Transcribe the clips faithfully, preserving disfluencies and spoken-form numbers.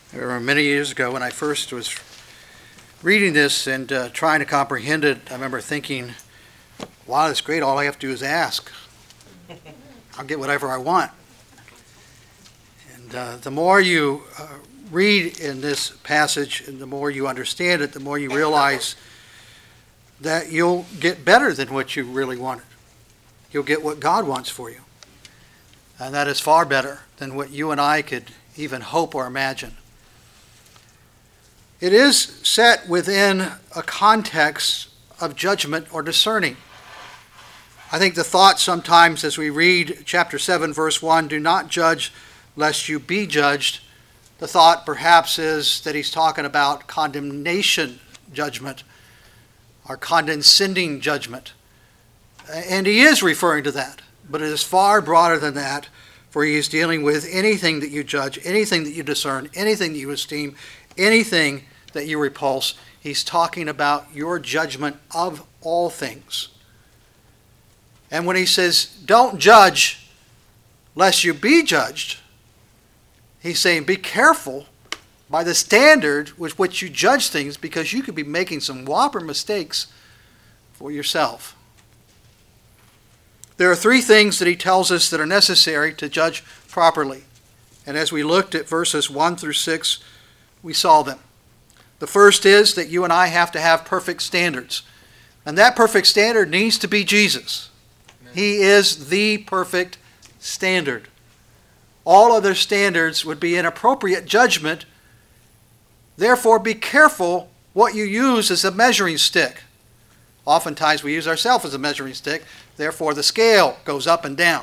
There were many years ago when I first was reading this and uh, trying to comprehend it. I remember thinking, wow, that's great. All I have to do is ask. I'll get whatever I want. And uh, the more you uh, read in this passage and the more you understand it, the more you realize that you'll get better than what you really wanted. You'll get what God wants for you. And that is far better than what you and I could even hope or imagine. It is set within a context of judgment or discerning. I think the thought sometimes as we read chapter seven, verse one, do not judge lest you be judged. The thought perhaps is that he's talking about condemnation judgment or condescending judgment. And he is referring to that, but it is far broader than that, for he is dealing with anything that you judge, anything that you discern, anything that you esteem, anything that you repulse. He's talking about your judgment of all things. And when he says, don't judge lest you be judged, he's saying be careful by the standard with which you judge things, because you could be making some whopper mistakes for yourself. There are three things that he tells us that are necessary to judge properly. And as we looked at verses one through six, we saw them. The first is that you and I have to have perfect standards. And that perfect standard needs to be Jesus. Amen. He is the perfect standard. All other standards would be inappropriate judgment. Therefore, be careful what you use as a measuring stick. Oftentimes we use ourselves as a measuring stick. Therefore, the scale goes up and down.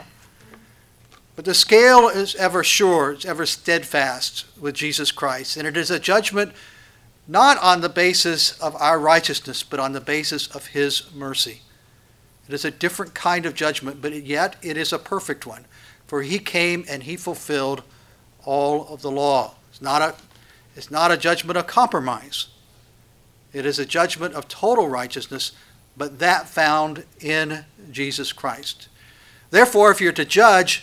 But the scale is ever sure, it's ever steadfast with Jesus Christ. And it is a judgment not on the basis of our righteousness, but on the basis of his mercy. It is a different kind of judgment, but yet it is a perfect one. For he came and he fulfilled all of the law. It's not a, it's not a judgment of compromise. It is a judgment of total righteousness, but that found in Jesus Christ. Therefore, if you're to judge,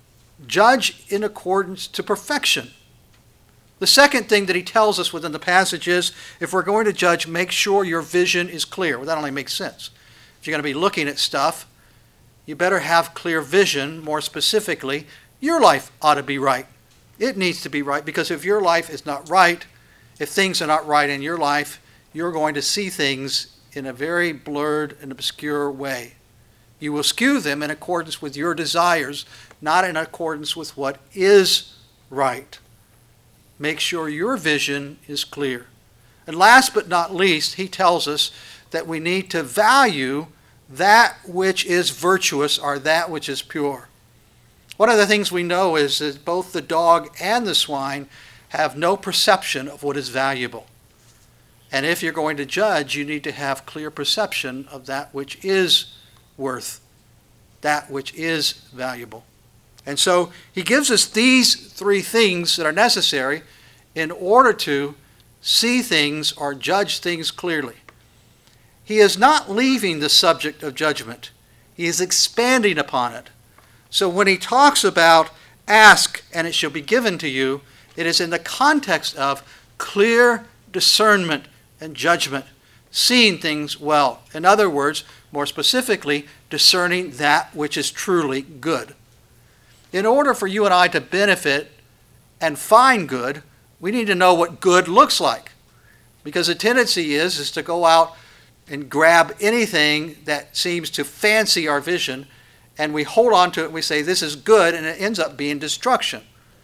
judge in accordance to perfection. The second thing that he tells us within the passage is, if we're going to judge, make sure your vision is clear. Well, that only makes sense. If you're going to be looking at stuff, you better have clear vision. More specifically, your life ought to be right. It needs to be right, because if your life is not right, if things are not right in your life, you're going to see things in a very blurred and obscure way. You will skew them in accordance with your desires, not in accordance with what is right. Make sure your vision is clear. And last but not least, he tells us that we need to value that which is virtuous or that which is pure. One of the things we know is that both the dog and the swine have no perception of what is valuable. And if you're going to judge, you need to have clear perception of that which is worth, that which is valuable. And so he gives us these three things that are necessary in order to see things or judge things clearly. He is not leaving the subject of judgment. He is expanding upon it. So when he talks about ask and it shall be given to you, it is in the context of clear discernment and judgment, seeing things well. In other words, more specifically, discerning that which is truly good. In order for you and I to benefit and find good, we need to know what good looks like. Because the tendency is, is to go out and grab anything that seems to fancy our vision, and we hold on to it and we say, this is good, and it ends up being destruction.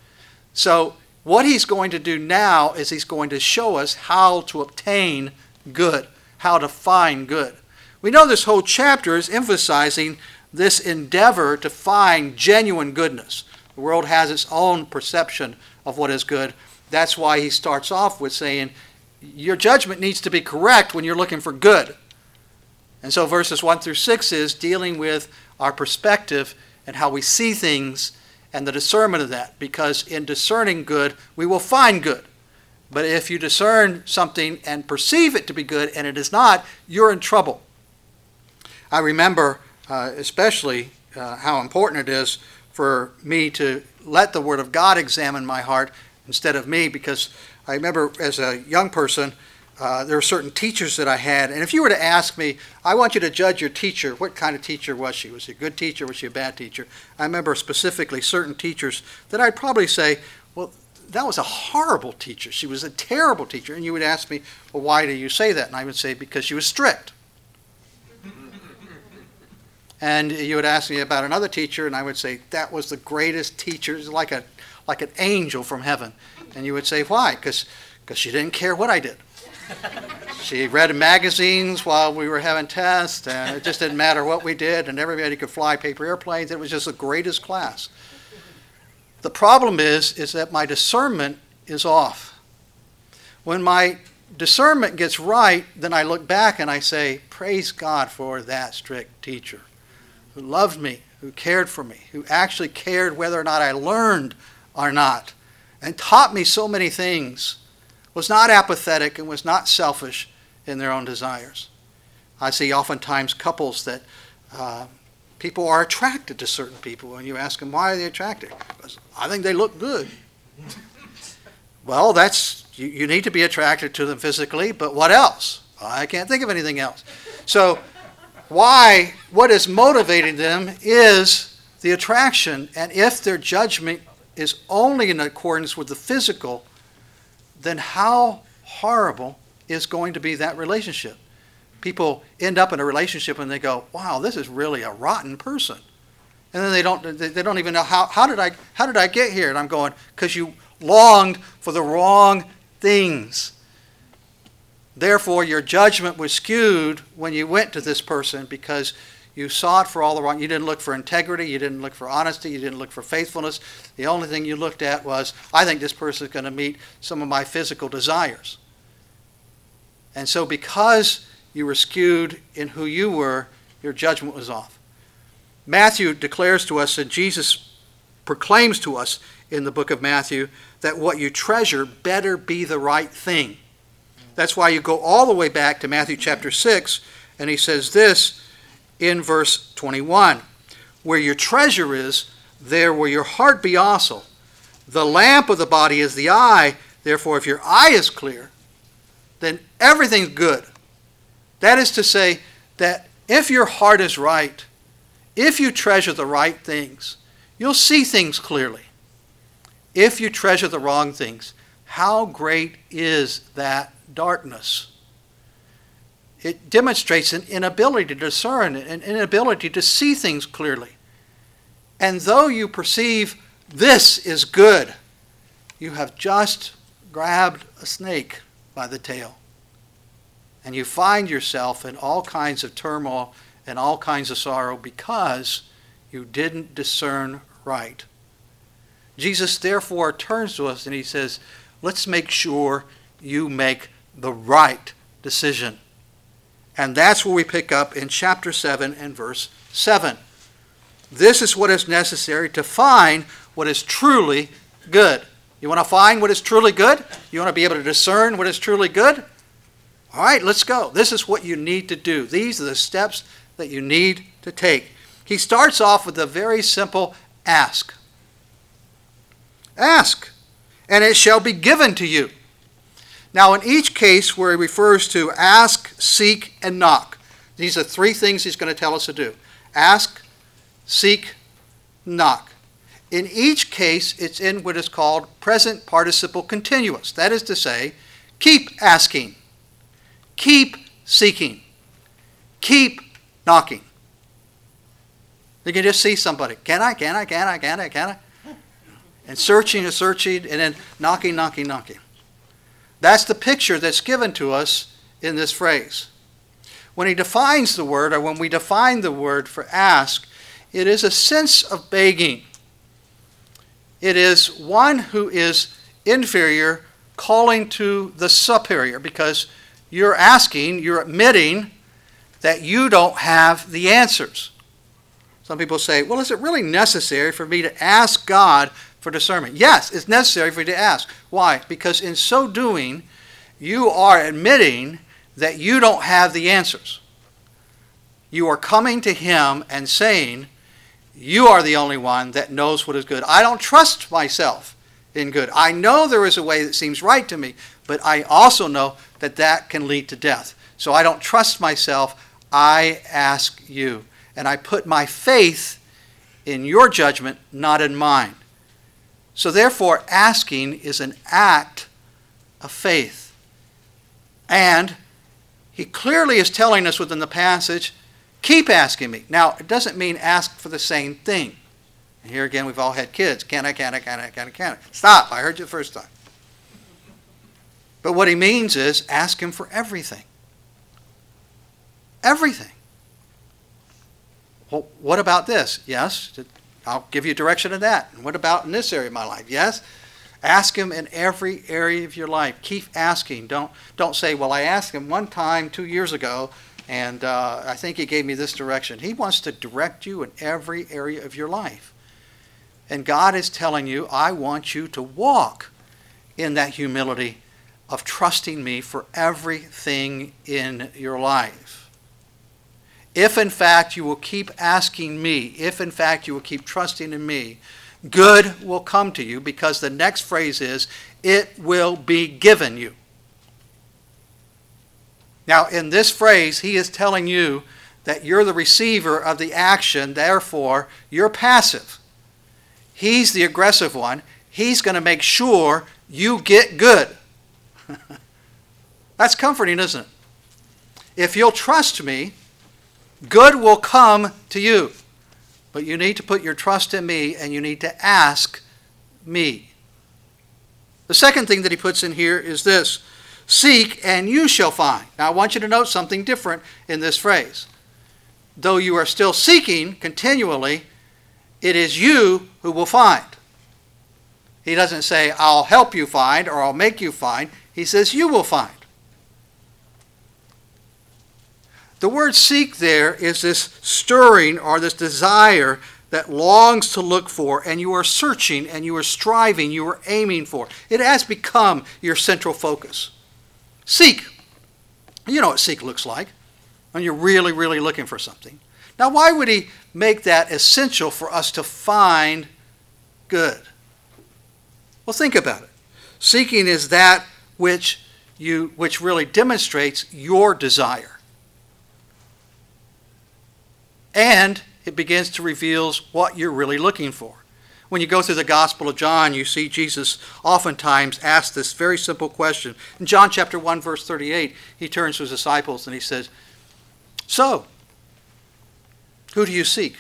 So what he's going to do now is he's going to show us how to obtain good, how to find good. We know this whole chapter is emphasizing this endeavor to find genuine goodness. The world has its own perception of what is good. That's why he starts off with saying, your judgment needs to be correct when you're looking for good. And so verses one through six is dealing with our perspective and how we see things and the discernment of that. Because in discerning good, we will find good. But if you discern something and perceive it to be good and it is not, you're in trouble. I remember uh, especially uh, how important it is for me to let the Word of God examine my heart instead of me, because I remember as a young person, uh, there were certain teachers that I had. And if you were to ask me, I want you to judge your teacher, what kind of teacher was she? Was she a good teacher? Was she a bad teacher? I remember specifically certain teachers that I'd probably say, well, that was a horrible teacher. She was a terrible teacher. And you would ask me, well, why do you say that? And I would say, because she was strict. And you would ask me about another teacher, and I would say, that was the greatest teacher, like a like an angel from heaven. And you would say, why? Because she didn't care what I did. She read magazines while we were having tests, and it just didn't matter what we did, and everybody could fly paper airplanes. It was just the greatest class. The problem is, is that my discernment is off. When my discernment gets right, then I look back and I say, praise God for that strict teacher who loved me, who cared for me, who actually cared whether or not I learned or not, and taught me so many things, was not apathetic and was not selfish in their own desires. I see oftentimes couples that uh, people are attracted to certain people, and you ask them, why are they attracted? Because I think they look good. Well, that's you, you need to be attracted to them physically, but what else? I can't think of anything else. So why, what is motivating them is the attraction, and if their judgment is only in accordance with the physical, then how horrible is going to be that relationship? People end up in a relationship and they go, wow, this is really a rotten person. And then they don't they don't even know, how, how did I how did I get here? And I'm going, because you longed for the wrong things. Therefore, your judgment was skewed when you went to this person because you saw it for all the wrong. You didn't look for integrity. You didn't look for honesty. You didn't look for faithfulness. The only thing you looked at was, I think this person is going to meet some of my physical desires. And so because you were skewed in who you were, your judgment was off. Matthew declares to us, and Jesus proclaims to us in the book of Matthew, that what you treasure better be the right thing. That's why you go all the way back to Matthew chapter six, and he says this in verse twenty-one. Where your treasure is, there will your heart be also. The lamp of the body is the eye. Therefore, if your eye is clear, then everything's good. That is to say that if your heart is right, if you treasure the right things, you'll see things clearly. If you treasure the wrong things, how great is that darkness? It demonstrates an inability to discern, an inability to see things clearly. And though you perceive this is good, you have just grabbed a snake by the tail. And you find yourself in all kinds of turmoil and all kinds of sorrow because you didn't discern right. Jesus therefore turns to us and he says, let's make sure you make the right decision. And that's where we pick up in chapter seven and verse seven. This is what is necessary to find what is truly good. You want to find what is truly good? You want to be able to discern what is truly good? All right, let's go. This is what you need to do. These are the steps that you need to take. He starts off with a very simple ask. Ask, and it shall be given to you. Now, in each case where he refers to ask, seek, and knock, these are three things he's going to tell us to do. Ask, seek, knock. In each case, it's in what is called present participle continuous. That is to say, keep asking, keep seeking, keep knocking. You can just see somebody. Can I, can I, can I, can I, can I? And searching and searching, and then knocking, knocking, knocking. That's the picture that's given to us in this phrase. When he defines the word, or when we define the word for ask, it is a sense of begging. It is one who is inferior calling to the superior, because you're asking, you're admitting that you don't have the answers. Some people say, well, is it really necessary for me to ask God for discernment? Yes, it's necessary for you to ask. Why? Because in so doing, you are admitting that you don't have the answers. You are coming to him and saying, you are the only one that knows what is good. I don't trust myself in good. I know there is a way that seems right to me, but I also know that that can lead to death. So I don't trust myself. I ask you. And I put my faith in your judgment, not in mine. So therefore, asking is an act of faith. And he clearly is telling us within the passage, keep asking me. Now, it doesn't mean ask for the same thing. And here again, we've all had kids. Can I, can I, can I, can I, can I? Stop, I heard you the first time. But what he means is ask him for everything. Everything. Well, what about this? Yes, I'll give you direction in that. And what about in this area of my life? Yes. Ask him in every area of your life. Keep asking. Don't, don't say, well, I asked him one time two years ago, and uh, I think he gave me this direction. He wants to direct you in every area of your life. And God is telling you, I want you to walk in that humility of trusting me for everything in your life. If in fact you will keep asking me, if in fact you will keep trusting in me, good will come to you, because the next phrase is, it will be given you. Now in this phrase, he is telling you that you're the receiver of the action, therefore you're passive. He's the aggressive one. He's going to make sure you get good. That's comforting, isn't it? If you'll trust me, good will come to you. But you need to put your trust in me, and you need to ask me. The second thing that he puts in here is this: seek and you shall find. Now I want you to note something different in this phrase. Though you are still seeking continually, it is you who will find. He doesn't say, I'll help you find or I'll make you find. He says, you will find. The word seek there is this stirring or this desire that longs to look for, and you are searching and you are striving, you are aiming for. It has become your central focus. Seek. You know what seek looks like when you're really, really looking for something. Now, why would he make that essential for us to find good? Well, think about it. Seeking is that which you which really demonstrates your desire. And it begins to reveal what you're really looking for. When you go through the Gospel of John, you see Jesus oftentimes ask this very simple question. In John chapter one, verse thirty-eight, he turns to his disciples and he says, so, who do you seek?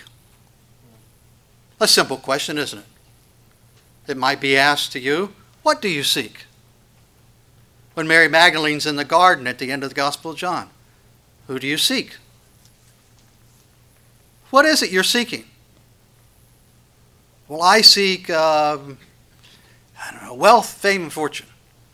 A simple question, isn't it? It might be asked to you, what do you seek? When Mary Magdalene's in the garden at the end of the Gospel of John, who do you seek? What is it you're seeking? Well, I seek, uh, I don't know, wealth, fame, and fortune.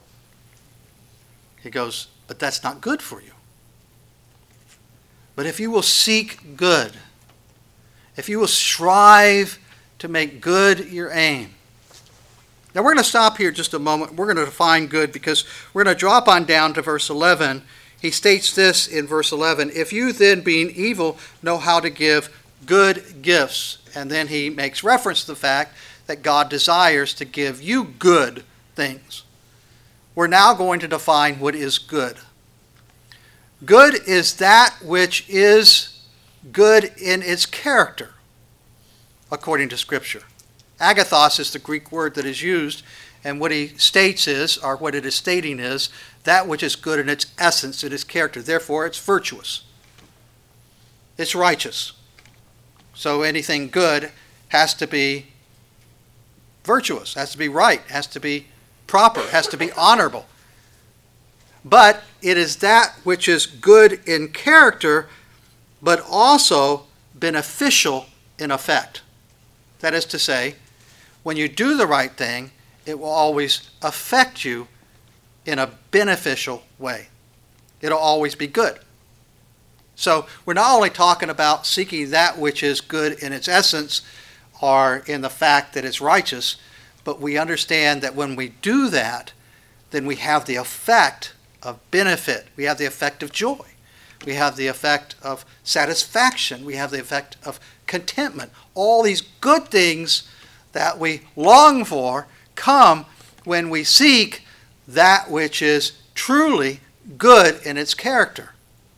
He goes, but that's not good for you. But if you will seek good, if you will strive to make good your aim. Now we're going to stop here just a moment. We're going to define good because we're going to drop on down to verse eleven. He states this in verse eleven, if you then being evil know how to give good gifts. And then he makes reference to the fact that God desires to give you good things. We're now going to define what is good. Good is that which is good in its character, according to Scripture. Agathos is the Greek word that is used, and what he states is, or what it is stating is, that which is good in its essence, in its character. Therefore, it's virtuous. It's righteous. So anything good has to be virtuous, has to be right, has to be proper, has to be honorable. But it is that which is good in character, but also beneficial in effect. That is to say, when you do the right thing, it will always affect you in a beneficial way. It'll always be good. So we're not only talking about seeking that which is good in its essence or in the fact that it's righteous, but we understand that when we do that, then we have the effect of benefit. We have the effect of joy. We have the effect of satisfaction. We have the effect of contentment. All these good things that we long for come when we seek that which is truly good in its character.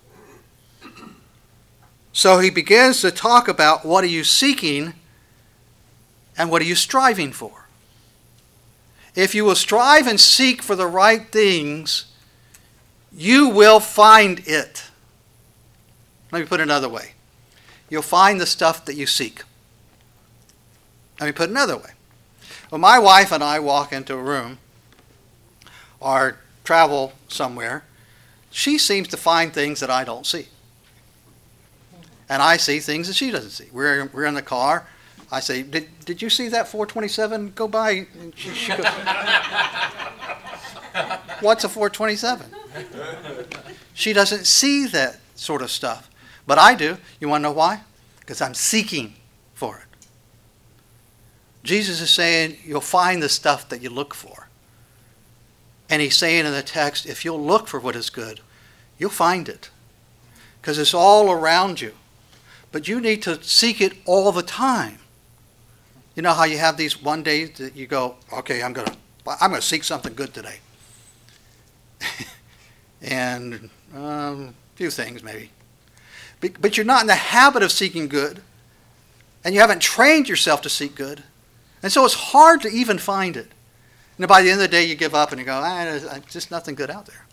So he begins to talk about what are you seeking and what are you striving for. If you will strive and seek for the right things, you will find it. Let me put it another way. You'll find the stuff that you seek. Let me put it another way. When my wife and I walk into a room or travel somewhere, she seems to find things that I don't see. And I see things that she doesn't see. We're, we're in the car. I say, did, did you see that four twenty-seven go by? And she, she goes, what's a four twenty-seven? She doesn't see that sort of stuff. But I do. You want to know why? Because I'm seeking for it. Jesus is saying you'll find the stuff that you look for. And he's saying in the text, if you'll look for what is good, you'll find it. Because it's all around you. But you need to seek it all the time. You know how you have these one days that you go, okay, I'm going to I'm going to seek something good today. and um, a few things maybe. But, but you're not in the habit of seeking good. And you haven't trained yourself to seek good. And so it's hard to even find it. And by the end of the day, you give up and you go, ah, there's just nothing good out there.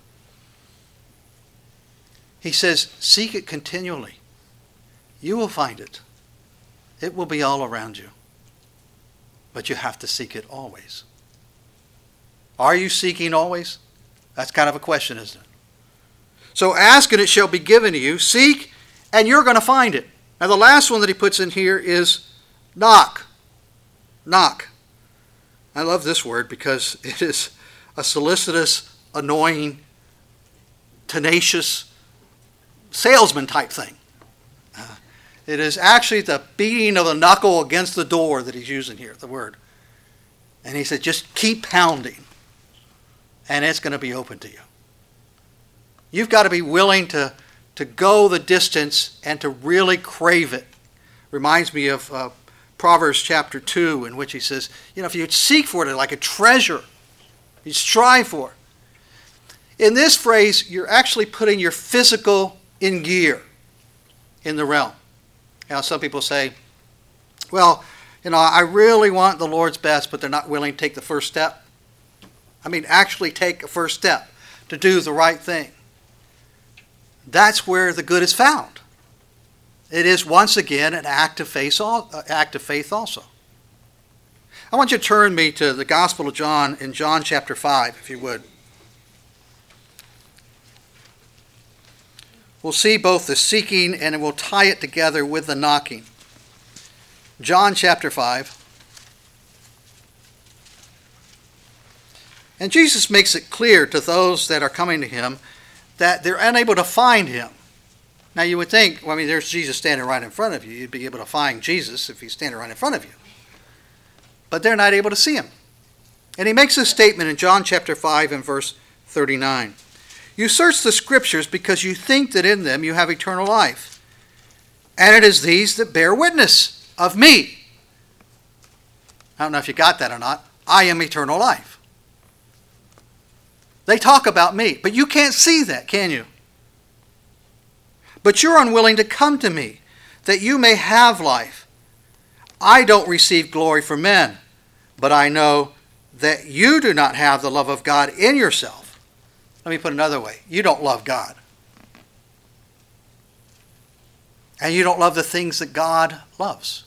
He says, seek it continually. You will find it. It will be all around you. But you have to seek it always. Are you seeking always? That's kind of a question, isn't it? So ask and it shall be given to you. Seek and you're going to find it. Now the last one that he puts in here is knock. Knock. I love this word because it is a solicitous, annoying, tenacious salesman type thing. Uh, it is actually the beating of the knuckle against the door that he's using here, the word. And he said, just keep pounding, and it's going to be open to you. You've got to be willing to, to go the distance and to really crave it. Reminds me of uh, Proverbs chapter two, in which he says, you know, if you seek for it like a treasure, you strive for it. In this phrase, you're actually putting your physical in gear in the realm. Now, some people say, well, you know, I really want the Lord's best, but they're not willing to take the first step. I mean, actually take a first step to do the right thing. That's where the good is found. It is, once again, an act of faith also. I want you to turn me to the Gospel of John in John chapter five, if you would. We'll see both the seeking and we'll tie it together with the knocking. John chapter five. And Jesus makes it clear to those that are coming to him that they're unable to find him. Now you would think, well, I mean, there's Jesus standing right in front of you. You'd be able to find Jesus if he's standing right in front of you. But they're not able to see him. And he makes a statement in John chapter five and verse thirty-nine. You search the scriptures because you think that in them you have eternal life. And it is these that bear witness of me. I don't know if you got that or not. I am eternal life. They talk about me, but you can't see that, can you? But you're unwilling to come to me, that you may have life. I don't receive glory from men, but I know that you do not have the love of God in yourself. Let me put it another way. You don't love God. And you don't love the things that God loves.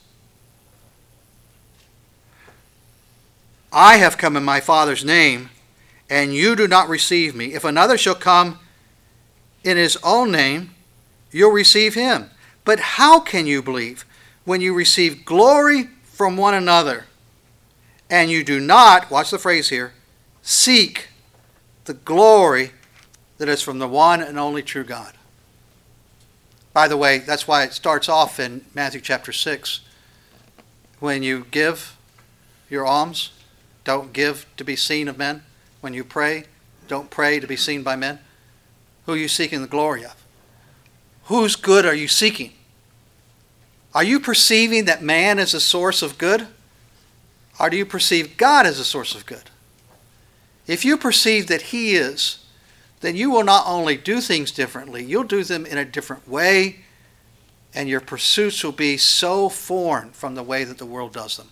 I have come in my Father's name, and you do not receive me. If another shall come in his own name, you'll receive him. But how can you believe when you receive glory from one another, and you do not, watch the phrase here, seek the glory that is from the one and only true God? By the way, that's why it starts off in Matthew chapter six. When you give your alms, don't give to be seen of men. When you pray, don't pray to be seen by men. Who are you seeking the glory of? Whose good are you seeking? Are you perceiving that man is a source of good? Or do you perceive God as a source of good? If you perceive that He is, then you will not only do things differently, you'll do them in a different way, and your pursuits will be so foreign from the way that the world does them.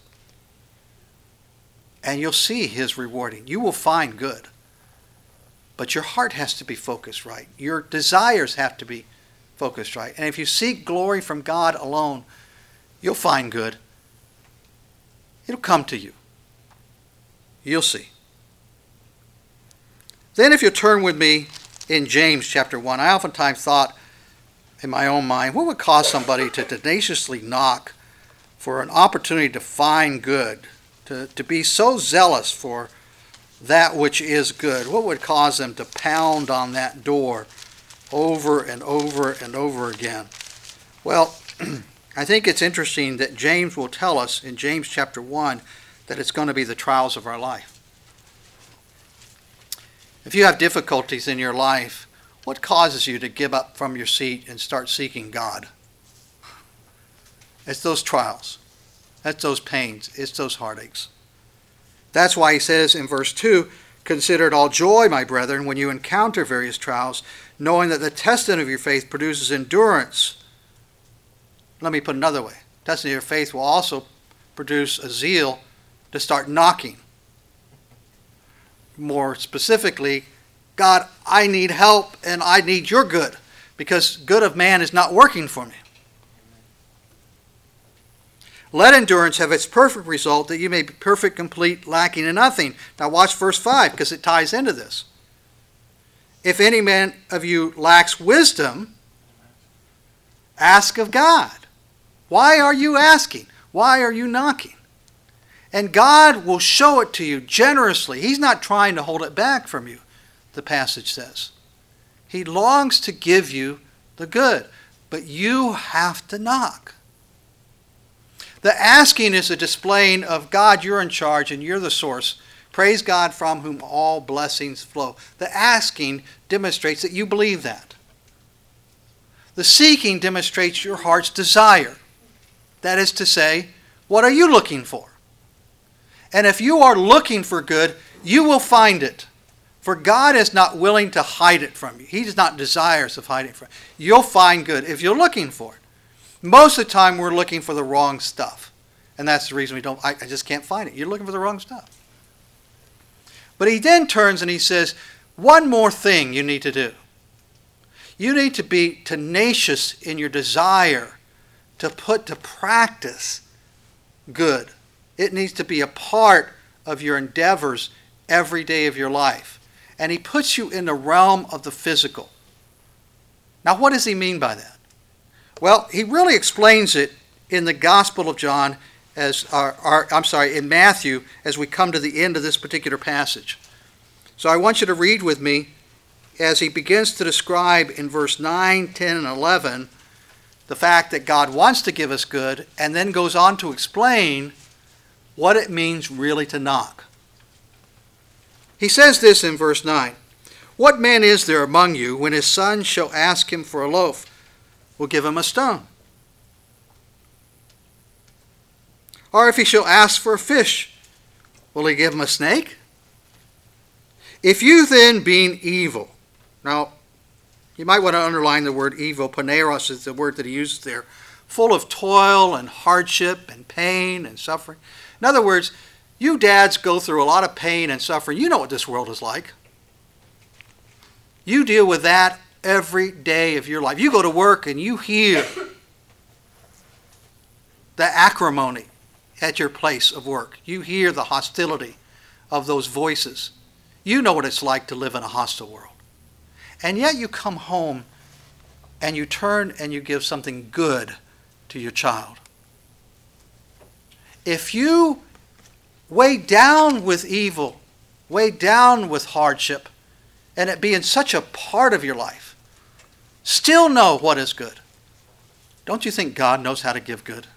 And you'll see His rewarding. You will find good. But your heart has to be focused right. Your desires have to be focused right. And if you seek glory from God alone, you'll find good. It'll come to you. You'll see. Then if you turn with me in James chapter one, I oftentimes thought in my own mind, what would cause somebody to tenaciously knock for an opportunity to find good, to, to be so zealous for that which is good? What would cause them to pound on that door over and over and over again? Well, I think it's interesting that James will tell us in James chapter one that it's going to be the trials of our life. If you have difficulties in your life, what causes you to give up from your seat and start seeking God? It's those trials. That's those pains. It's those heartaches. That's why he says in verse two, "Consider it all joy, my brethren, when you encounter various trials, knowing that the testing of your faith produces endurance." Let me put it another way. Testing of your faith will also produce a zeal to start knocking. More specifically, God, I need help and I need your good, because good of man is not working for me. Let endurance have its perfect result, that you may be perfect, complete, lacking in nothing. Now watch verse five, because it ties into this. If any man of you lacks wisdom, ask of God. Why are you asking? Why are you knocking? And God will show it to you generously. He's not trying to hold it back from you, the passage says. He longs to give you the good, but you have to knock. The asking is a displaying of God, you're in charge and you're the source. Praise God, from whom all blessings flow. The asking demonstrates that you believe that. The seeking demonstrates your heart's desire. That is to say, what are you looking for? And if you are looking for good, you will find it. For God is not willing to hide it from you. He does not desire of hiding it from you. You'll find good if you're looking for it. Most of the time we're looking for the wrong stuff. And that's the reason we don't, I, I just can't find it. You're looking for the wrong stuff. But he then turns and he says, one more thing you need to do. You need to be tenacious in your desire to put to practice good. It needs to be a part of your endeavors every day of your life. And he puts you in the realm of the physical. Now, what does he mean by that? Well, he really explains it in the Gospel of John, as our, our, I'm sorry, in Matthew, as we come to the end of this particular passage. So I want you to read with me as he begins to describe in verse nine, ten, and eleven the fact that God wants to give us good, and then goes on to explain what it means really to knock. He says this in verse nine, "What man is there among you, when his son shall ask him for a loaf, will give him a stone? Or if he shall ask for a fish, will he give him a snake? If you then, being evil," now you might want to underline the word evil, poneros is the word that he uses there, "full of toil and hardship and pain and suffering." In other words, you dads go through a lot of pain and suffering. You know what this world is like. You deal with that every day of your life. You go to work and you hear the acrimony at your place of work. You hear the hostility of those voices. You know what it's like to live in a hostile world. And yet you come home and you turn and you give something good to your child. If you weigh down with evil, weigh down with hardship, and it being such a part of your life, still know what is good, don't you think God knows how to give good?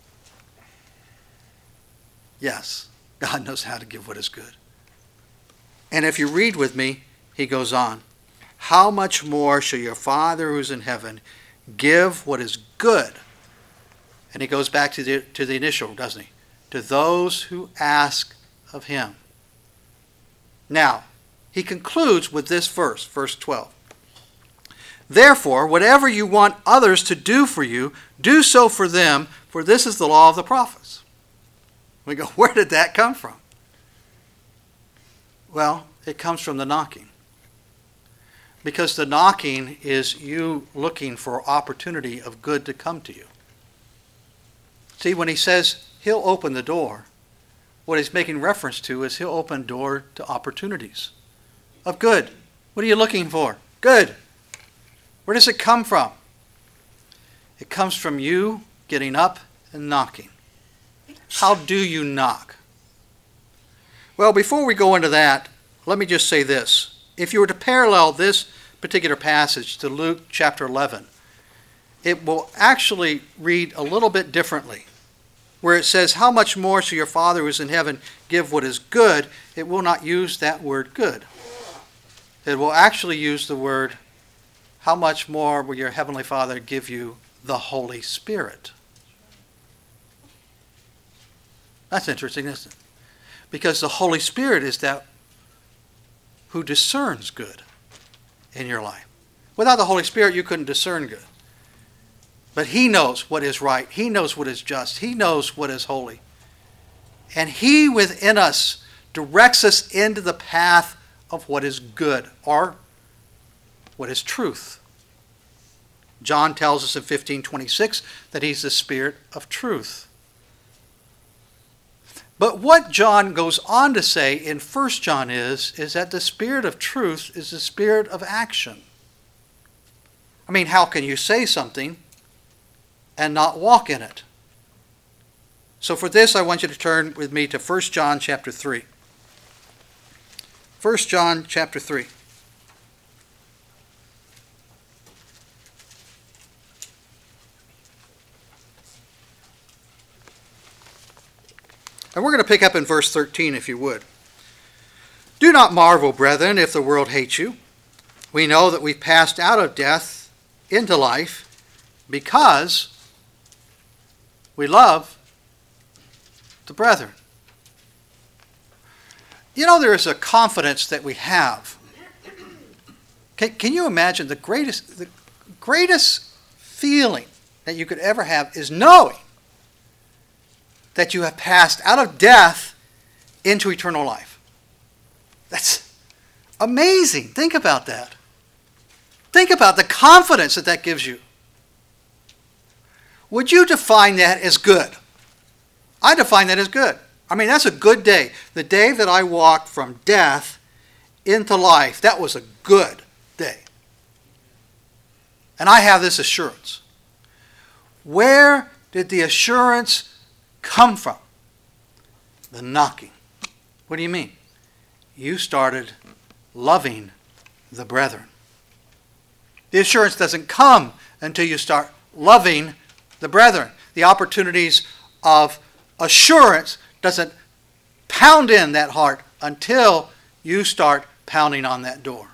Yes, God knows how to give what is good. And if you read with me, he goes on, "How much more shall your Father who is in heaven give what is good?" And he goes back to the, to the initial, doesn't he? to those who ask of him. Now, he concludes with this verse, verse twelve. Therefore, whatever you want others to do for you, do so for them, for this is the law of the prophets. We go, where did that come from? Well, it comes from the knocking. Because the knocking is you looking for opportunity of good to come to you. See, when he says he'll open the door, what he's making reference to is he'll open door to opportunities of good. What are you looking for? Good. Where does it come from? It comes from you getting up and knocking. How do you knock? Well, before we go into that, let me just say this. If you were to parallel this particular passage to Luke chapter eleven, it will actually read a little bit differently. Where it says, how much more shall your Father who is in heaven give what is good? It will not use that word good. It will actually use the word, how much more will your Heavenly Father give you the Holy Spirit? That's interesting, isn't it? Because the Holy Spirit is that who discerns good in your life. Without the Holy Spirit, you couldn't discern good. But he knows what is right. He knows what is just. He knows what is holy. And he within us directs us into the path of what is good, or what is truth. John tells us in fifteen twenty-six that he's the Spirit of truth. But what John goes on to say in First John is, is that the Spirit of truth is the spirit of action. I mean, how can you say something and not walk in it? So for this, I want you to turn with me to First John chapter three. First John chapter three. And we're going to pick up in verse thirteen, if you would. Do not marvel, brethren, if the world hates you. We know that we've passed out of death into life because we love the brethren. You know, there is a confidence that we have. Can, can you imagine the greatest, the greatest feeling that you could ever have is knowing that you have passed out of death into eternal life. That's amazing. Think about that. Think about the confidence that that gives you. Would you define that as good? I define that as good. I mean, that's a good day. The day that I walked from death into life, that was a good day. And I have this assurance. Where did the assurance come from? The knocking. What do you mean? You started loving the brethren. The assurance doesn't come until you start loving the brethren. The opportunities of assurance doesn't pound in that heart until you start pounding on that door.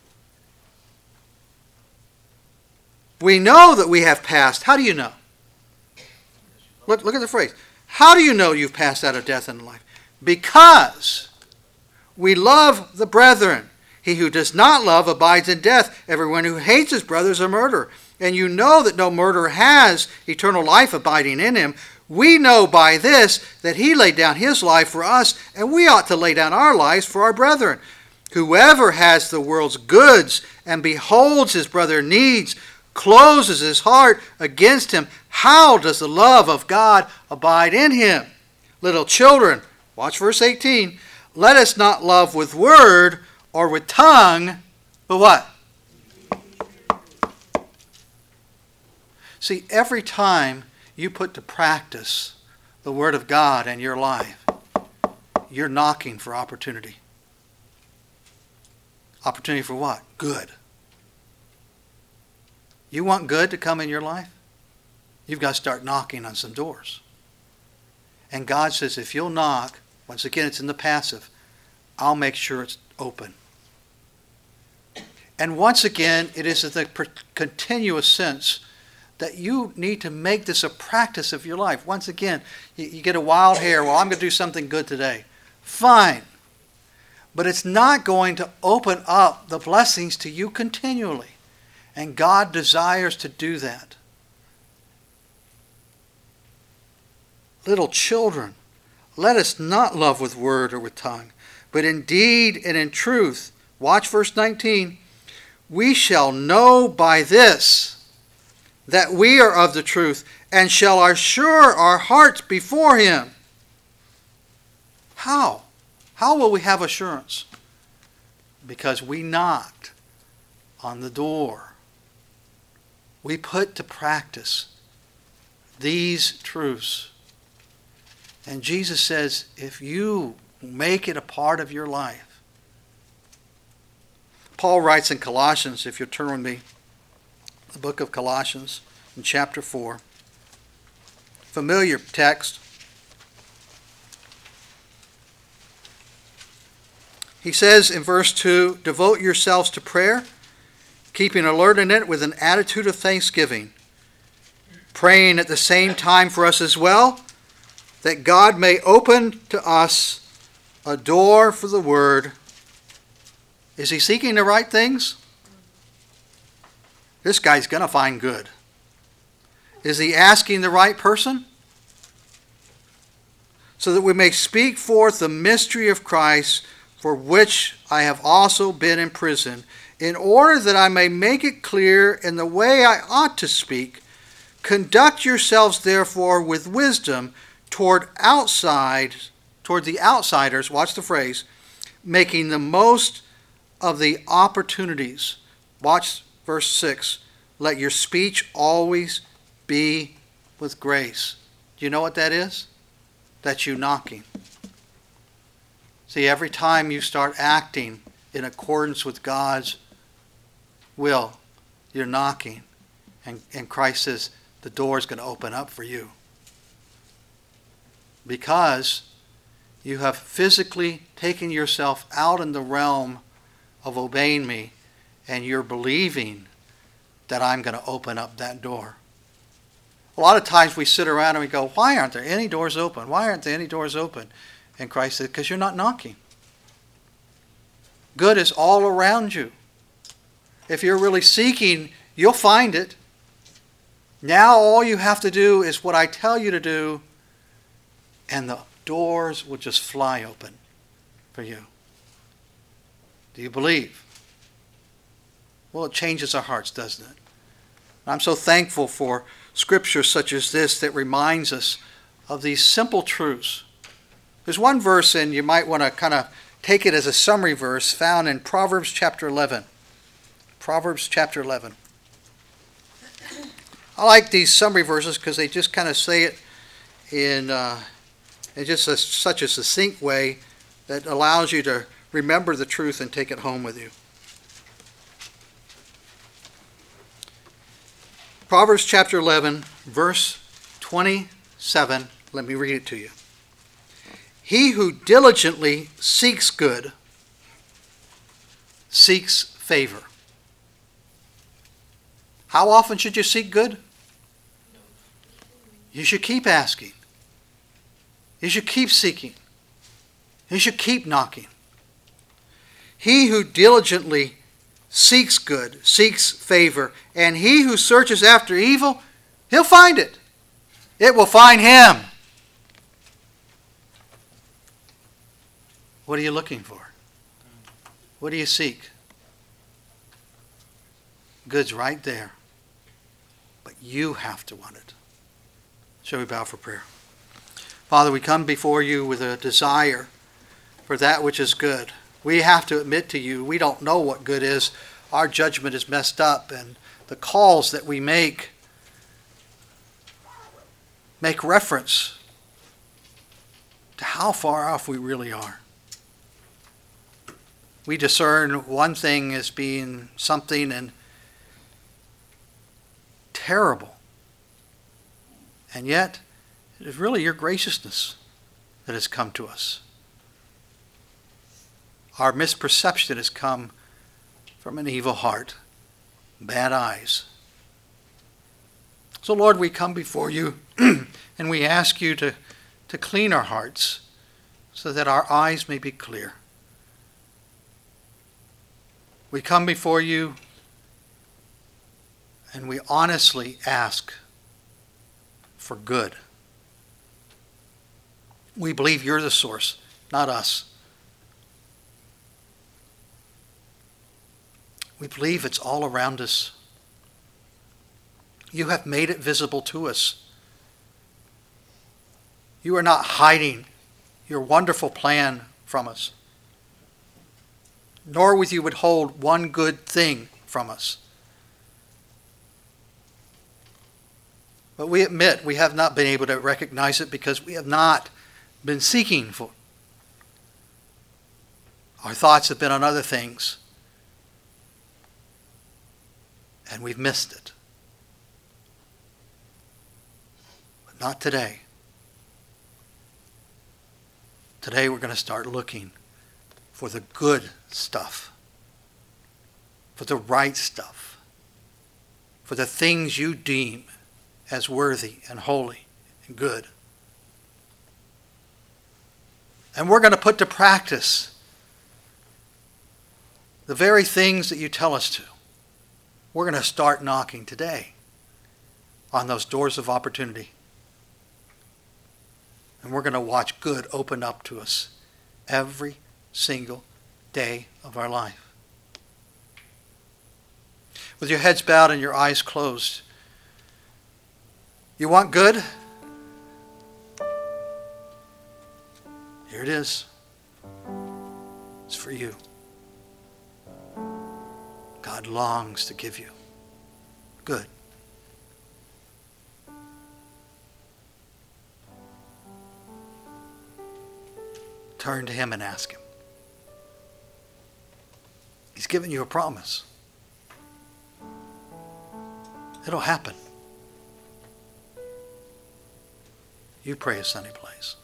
We know that we have passed. How do you know? Look, look at the phrase. How do you know you've passed out of death into life? Because we love the brethren. He who does not love abides in death. Everyone who hates his brother is a murderer. And you know that no murderer has eternal life abiding in him. We know by this that he laid down his life for us, and we ought to lay down our lives for our brethren. Whoever has the world's goods and beholds his brother needs, closes his heart against him. How does the love of God abide in him? Little children, watch verse eighteen. Let us not love with word or with tongue, but what? See, every time you put to practice the Word of God in your life, you're knocking for opportunity. Opportunity for what? Good. You want good to come in your life? You've got to start knocking on some doors. And God says, if you'll knock, once again, it's in the passive, I'll make sure it's open. And once again, it is in the continuous sense that you need to make this a practice of your life. Once again, you, you get a wild hair. Well, I'm going to do something good today. Fine. But it's not going to open up the blessings to you continually. And God desires to do that. Little children, let us not love with word or with tongue, but in deed and in truth. Watch verse nineteen. We shall know by this that we are of the truth, and shall assure our hearts before him. How? How will we have assurance? Because we knocked on the door. We put to practice these truths. And Jesus says, if you make it a part of your life. Paul writes in Colossians, if you'll turn with me, the book of Colossians in chapter four. Familiar text. He says in verse two, devote yourselves to prayer, keeping alert in it with an attitude of thanksgiving, praying at the same time for us as well, that God may open to us a door for the word. Is he seeking the right things? This guy's going to find good. Is he asking the right person? So that we may speak forth the mystery of Christ, for which I have also been in prison, in order that I may make it clear in the way I ought to speak. Conduct yourselves therefore with wisdom toward outside, toward the outsiders, watch the phrase, making the most of the opportunities. Watch verse six. Let your speech always be with grace. Do you know what that is? That's you knocking. See, every time you start acting in accordance with God's will, you're knocking. And, and Christ says the door is going to open up for you. Because you have physically taken yourself out in the realm of obeying me, and you're believing that I'm going to open up that door. A lot of times we sit around and we go, why aren't there any doors open? Why aren't there any doors open? And Christ said, because you're not knocking. Good is all around you. If you're really seeking, you'll find it. Now all you have to do is what I tell you to do, and the doors will just fly open for you. Do you believe? Well, it changes our hearts, doesn't it? I'm so thankful for scripture such as this that reminds us of these simple truths. There's one verse, and you might want to kind of take it as a summary verse, found in Proverbs chapter eleven. Proverbs chapter eleven. I like these summary verses because they just kind of say it in, uh, in just a, such a succinct way that allows you to remember the truth and take it home with you. Proverbs chapter eleven, verse twenty-seven. Let me read it to you. He who diligently seeks good seeks favor. How often should you seek good? You should keep asking. You should keep seeking. You should keep knocking. He who diligently seeks good seeks favor, and he who searches after evil, he'll find it. It will find him. What are you looking for? What do you seek? Good's right there. But you have to want it. Shall we bow for prayer? Father, we come before you with a desire for that which is good. We have to admit to you, we don't know what good is. Our judgment is messed up, and the calls that we make make reference to how far off we really are. We discern one thing as being something and terrible. And yet, it is really your graciousness that has come to us. Our misperception has come from an evil heart, bad eyes. So Lord, we come before you and we ask you to, to clean our hearts so that our eyes may be clear. We come before you and we honestly ask for good. We believe you're the source, not us. We believe it's all around us. You have made it visible to us. You are not hiding your wonderful plan from us, nor would you withhold one good thing from us. But we admit we have not been able to recognize it because we have not been seeking for it. Our thoughts have been on other things, and we've missed it. But not today. Today we're going to start looking for the good stuff, for the right stuff, for the things you deem as worthy and holy and good. And we're going to put to practice the very things that you tell us to. We're going to start knocking today on those doors of opportunity. And we're going to watch good open up to us every single day of our life. With your heads bowed and your eyes closed, you want good? Here it is. It's for you. God longs to give you good. Turn to him and ask him. He's given you a promise. It'll happen. You pray a sunny place.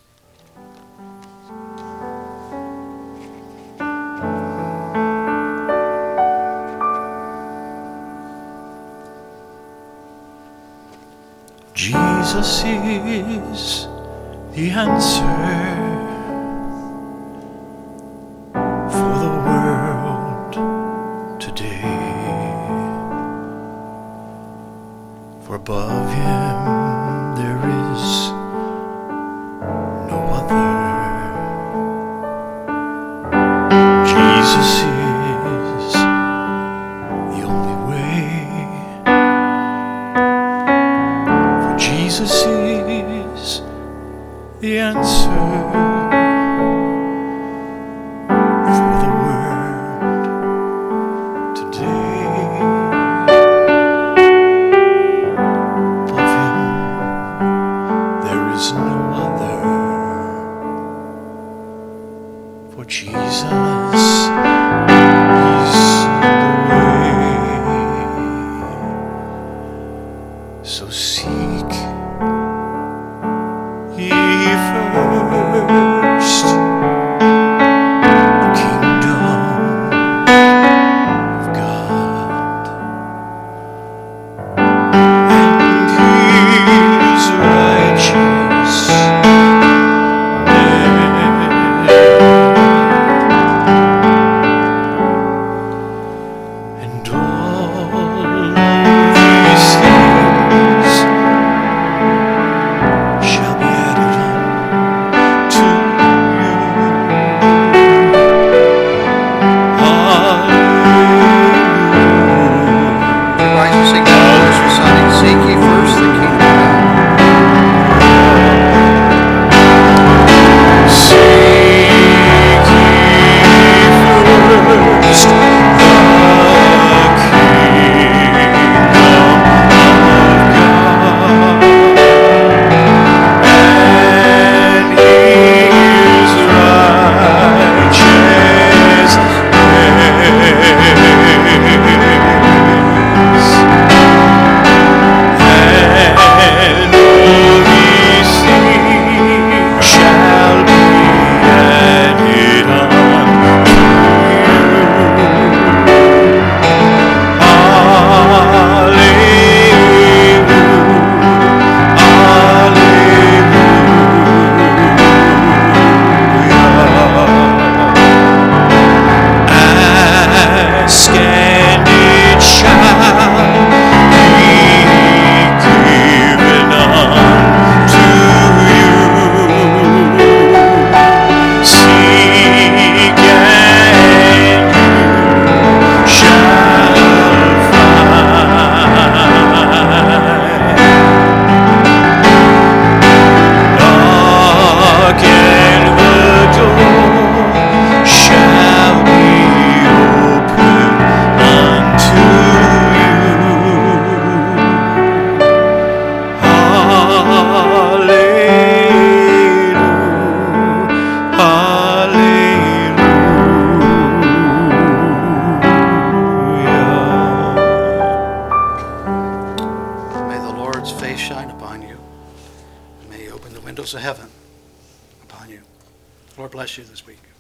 Jesus is the answer for the world today. For above him there is no other. Jesus is the only way. For Jesus is the answer for the world today. Above him there is no other. For Jesus is the way. So seek ye first the kingdom of God and his righteousness, windows of heaven upon you. Lord bless you this week.